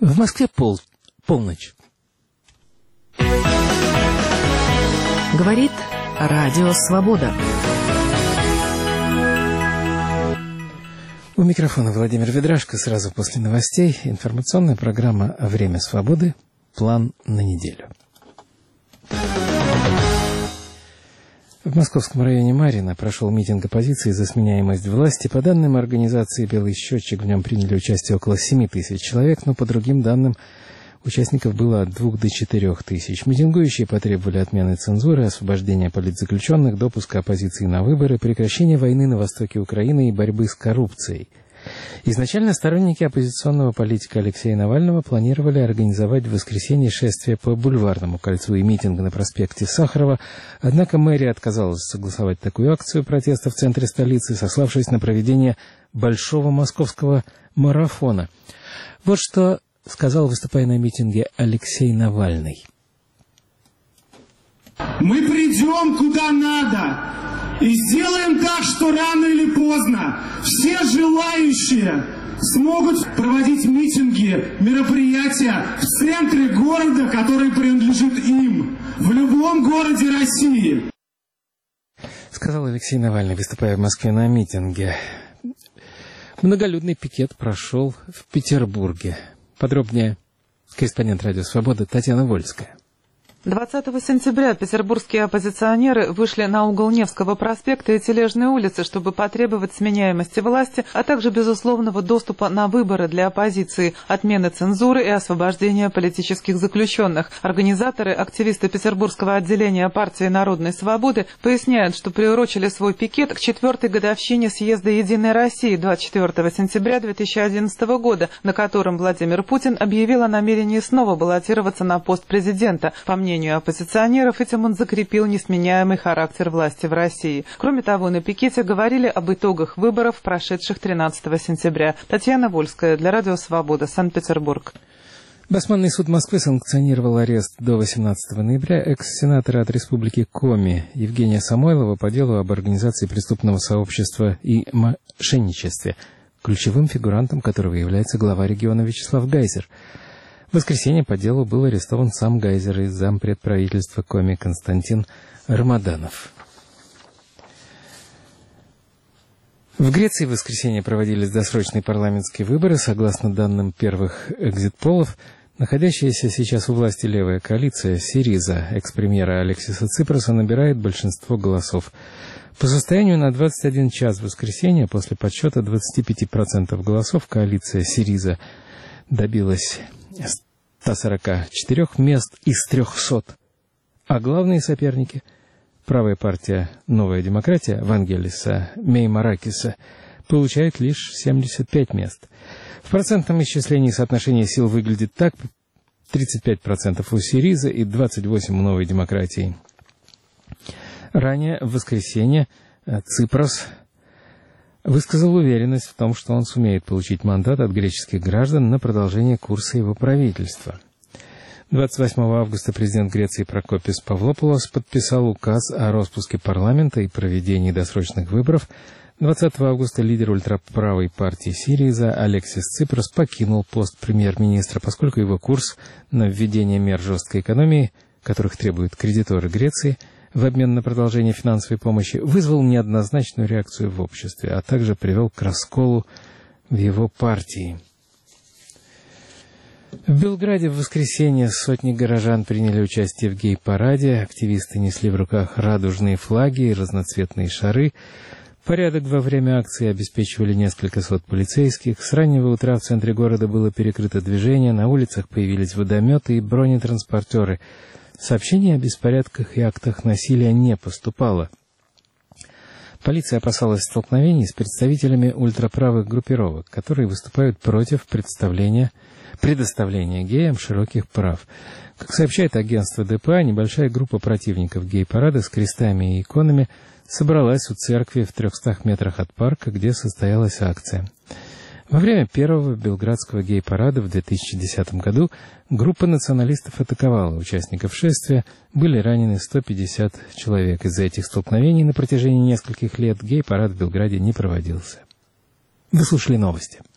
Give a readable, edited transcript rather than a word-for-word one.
В Москве полночь. Говорит Радио Свобода. У микрофона Владимир Ведрашко. Сразу после новостей информационная программа «Время свободы. План на неделю». В московском районе Марьино прошел митинг оппозиции за сменяемость власти. По данным организации «Белый счетчик», в нем приняли участие около 7 тысяч человек, но по другим данным участников было от 2 до 4 тысяч. Митингующие потребовали отмены цензуры, освобождения политзаключенных, допуска оппозиции на выборы, прекращения войны на востоке Украины и борьбы с коррупцией. Изначально сторонники оппозиционного политика Алексея Навального планировали организовать в воскресенье шествие по Бульварному кольцу и митинг на проспекте Сахарова, однако мэрия отказалась согласовать такую акцию протеста в центре столицы, сославшись на проведение большого московского марафона. Вот что сказал, выступая на митинге, Алексей Навальный. Мы придем куда надо и сделаем так, что рано или поздно все желающие смогут проводить митинги, мероприятия в центре города, который принадлежит им, в любом городе России. Сказал Алексей Навальный, выступая в Москве на митинге. Многолюдный пикет прошел в Петербурге. Подробнее корреспондент «Радио Свобода» Татьяна Вольская. 20 сентября петербургские оппозиционеры вышли на угол Невского проспекта и Тележной улицы, чтобы потребовать сменяемости власти, а также безусловного доступа на выборы для оппозиции, отмены цензуры и освобождения политических заключенных. Организаторы, активисты Петербургского отделения партии Народной Свободы, поясняют, что приурочили свой пикет к 4-й годовщине съезда «Единой России» 24 сентября 2011 года, на котором Владимир Путин объявил о намерении снова баллотироваться на пост президента. По мнению оппозиционеров, этим он закрепил несменяемый характер власти в России. Кроме того, на пикете говорили об итогах выборов, прошедших 13 сентября. Татьяна Вольская для Радио Свобода, Санкт-Петербург. Басманный суд Москвы санкционировал арест до 18 ноября экс-сенатора от Республики Коми Евгения Самойлова по делу об организации преступного сообщества и мошенничестве, ключевым фигурантом которого является глава региона Вячеслав Гайзер. В воскресенье по делу был арестован сам Гайзер и зампред правительства Коми Константин Рамаданов. В Греции в воскресенье проводились досрочные парламентские выборы. Согласно данным первых экзит-полов, находящаяся сейчас у власти левая коалиция Сириза экс-премьера Алексиса Ципроса набирает большинство голосов. По состоянию на 21 час в воскресенье после подсчета 25% голосов коалиция Сириза добилась 144 мест из 300. А главные соперники, правая партия «Новая демократия» Вангелиса Меймаракиса, получают лишь 75 мест. В процентном исчислении соотношение сил выглядит так: 35% у Сириза и 28% у «Новой демократии». Ранее, в воскресенье, Ципрос высказал уверенность в том, что он сумеет получить мандат от греческих граждан на продолжение курса его правительства. 28 августа президент Греции Прокопис Павлопулос подписал указ о распуске парламента и проведении досрочных выборов. 20 августа лидер ультраправой партии Сириза Алексис Ципрос покинул пост премьер-министра, поскольку его курс на введение мер жесткой экономии, которых требуют кредиторы Греции, в обмен на продолжение финансовой помощи, вызвал неоднозначную реакцию в обществе, а также привел к расколу в его партии. В Белграде в воскресенье сотни горожан приняли участие в гей-параде. Активисты несли в руках радужные флаги и разноцветные шары. Порядок во время акции обеспечивали несколько сот полицейских. С раннего утра в центре города было перекрыто движение, на улицах появились водометы и бронетранспортеры. Сообщений о беспорядках и актах насилия не поступало. Полиция опасалась столкновений с представителями ультраправых группировок, которые выступают против предоставления геям широких прав. Как сообщает агентство ДПА, небольшая группа противников гей-парада с крестами и иконами собралась у церкви в 300 метрах от парка, где состоялась акция. Во время первого белградского гей-парада в 2010 году группа националистов атаковала участников шествия, были ранены 150 человек. Из-за этих столкновений на протяжении нескольких лет гей-парад в Белграде не проводился. Вы слушали новости.